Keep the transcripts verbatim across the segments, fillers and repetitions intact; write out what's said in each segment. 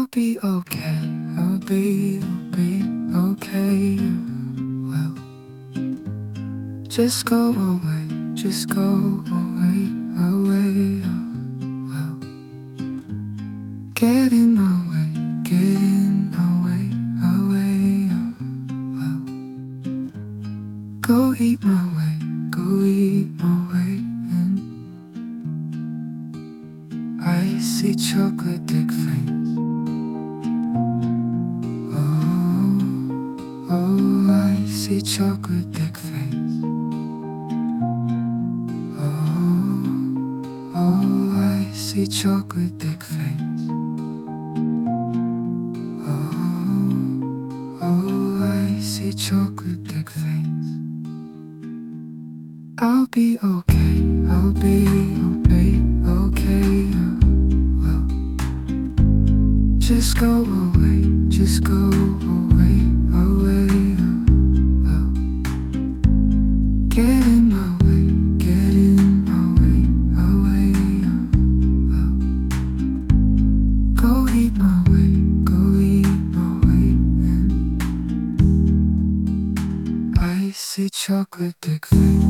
be okay, I'll be, be okay. Well, just go away, just go away, away. Well, get in my way, get in my way, away. Well, go eat my way, go eat my way. And I see chocolate dick face. Oh, I see chocolate dick face. Oh, oh, I see chocolate dick face. Oh, oh, I see chocolate dick face. I'll be okay, I'll be okay, okay. Well, just go away, just go away, away. Well, get in my way, get in my way, away. Well, go eat my way, go eat my way. And I see chocolate dick face.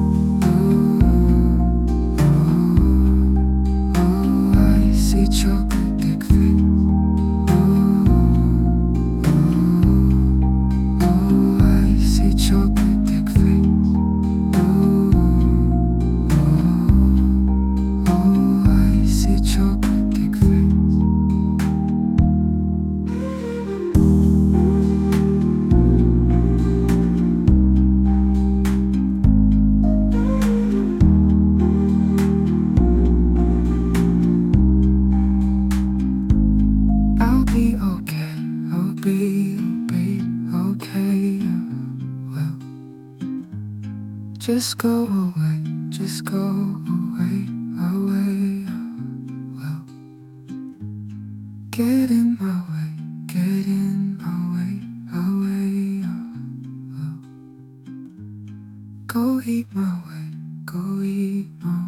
Chocolate dick face. Oh, oh, oh, I see chocolate dick face. Oh, oh, oh, I see chocolate dick face. I'll be okay, I'll be, be okay. Well, just go away, just go away, away. Well, get in my way, get in my way, away. Well, go eat my way, go eat my way.